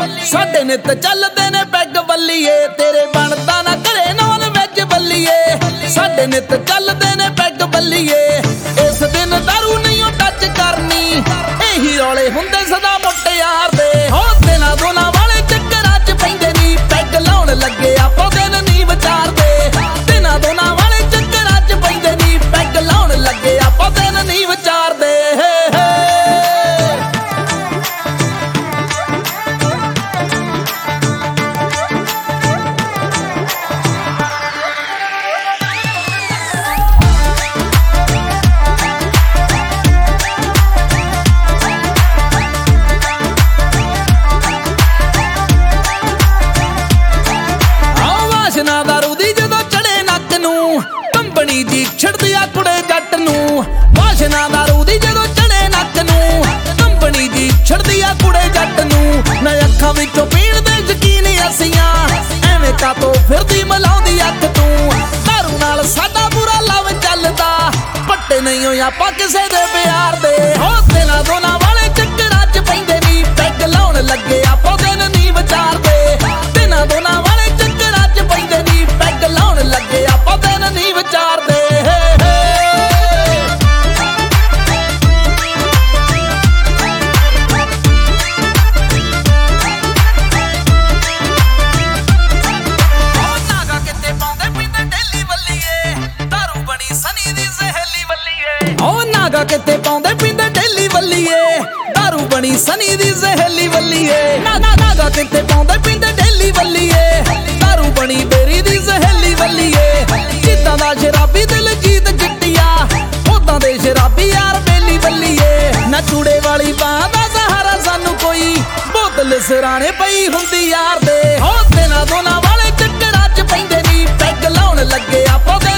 ਸਾਡੇ ਨਿੱਤ ਚੱਲਦੇ ਨੇ ਪੈਗ ਬੱਲੀਏ ਤੇਰੇ ਬਣਦਾ ਨਾ ਘਰੇ ਨੌਨ ਵੈਜ ਬੱਲੀਏ ਸਾਡੇ ਨਿੱਤ ਚੱਲਦੇ ਨੇ ਪੈਗ ਬੱਲੀਏ ਇਸ ਦਿਨ ਦਾਰੂ ਨਹੀਂ ਉਹ ਟੱਚ ਕਰਨੀ ਇਹੀ ਰੌਲੇ ਹੁੰਦੇ ਸਦਾ ਮੁੱਟਿਆਰ ਦੇ ਹੋ ਦਿਨਾਂ ਦੋਨਾਂ ਵਾਲੇ ਚੱਕਰਾਂ 'ਚ ਪੈਂਦੇ ਨੀ ਪੈਗ ਲਾਉਣ ਲੱਗੇ ਆਪੋ ਦਿਨ ਨੀ ਵਿਚਾਰਦੇ ਦਿਨਾਂ ਦੋਨਾਂ ਵਾਲੇ ਚੱਕਰਾਂ 'ਚ ਪੈਂਦੇ ਨੀ ਪੈਗ ਲਾਉਣ ਲੱਗੇ ਆਪੋ ਦਿਨ ਨੀ ਵਿਚਾਰਦੇ ਕੰਬਣੀ ਜੀ ਛੜਦੀ ਆ ਕੁੜੇ ਜੱਟ ਨੂੰ ਵਾਸ਼ਨਾ ਦਾਰੂ ਦੀ ਜਦੋਂ ਚੜੇ ਨੱਕ ਨੂੰ ਕੰਬਣੀ ਜੀ ਛੜਦੀ ਆ ਕੁੜੇ ਜੱਟ ਨੂੰ ਨਾ ਅੱਖਾਂ ਵਿੱਚੋਂ ਪੀਣ ਦੇ ਯਕੀਨ ਅਸੀਆਂ ਐਵੇਂ ਕਾਤੋਂ ਫਿਰਦੀ ਮਲਾਉਂਦੀ ਅੱਖ ਤੂੰ ਦਾਰੂ ਨਾਲ ਸਾਡਾ ਬੁਰਾ ਲਵ ਚੱਲਦਾ ਪੱਟੇ ਨਹੀਂ ਹੋਇਆ ਆਪਾਂ ਕਿਸੇ ਦੇ ਪਿਆਰ ਦੇ ਹੋ ਦਿਲਾਂ ਦੋਨਾਂ ਵਾਲੇ ਚੱਕਰਾਂ 'ਚ ਪੈਂਦੇ ਨੀ ਪੈਗ ਲਾਉਣ ਲੱਗੇ ਆਪੋ ਦਿਨ ਨੀ ਵਿਚਾਰਦੇ ਦਿਨਾਂ ਦੋਨਾਂ ਵਾਲੇ ਚੱਕਰਾਂ 'ਚ ਪੈਂਦੇ ਨੀ ਪੈਗ ਲਾਉਣ ਲੱਗੇ ਆਪੋ ਦਿਨ ਨੀ ਵਿਚਾਰਦੇ ਕਿਤੇ ਪਾਉਂਦੇ ਪੀਂਦੇ ਡੇਲੀ ਵੱਲੀਏ ਦਾਰੂ ਬਣੀ ਸਨੀ ਦੀ ਜ਼ਹਿਲੀ ਵੱਲੀਏ ਨਾਗਾ ਕਿਤੇ ਪਾਉਂਦੇ ਪੀਂਦੇ ਡੇਲੀ ਵੱਲੀਏ ਦਾਰੂ ਬਣੀ ਬੇਰੀ ਦੀ ਜ਼ਹਿਲੀ ਵੱਲੀਏ ਜਿੱਦਾਂ ਦਾ ਸ਼ਰਾਬੀ ਦਿਲ ਜੀਤ ਜਿੱਟਿਆ ਉਦਾਂ ਦੇ ਸ਼ਰਾਬੀ ਯਾਰ ਬੇਲੀ ਵੱਲੀਏ ਨਾ ਚੂੜੇ ਵਾਲੀ ਬਾਹ ਦਾ ਸਹਾਰਾ ਸਾਨੂੰ ਕੋਈ ਬੋਤਲ ਸਿਰਾਣੇ ਪਈ ਹੁੰਦੀ ਯਾਰ ਦੇ ਹੋ ਦਿਨਾਂ ਦੋਨਾਂ ਵਾਲੇ ਚੱਕਰਾਂ 'ਚ ਪੈਂਦੇ ਨੀ ਪੈਗ ਲਾਉਣ ਲੱਗੇ ਆਪੋ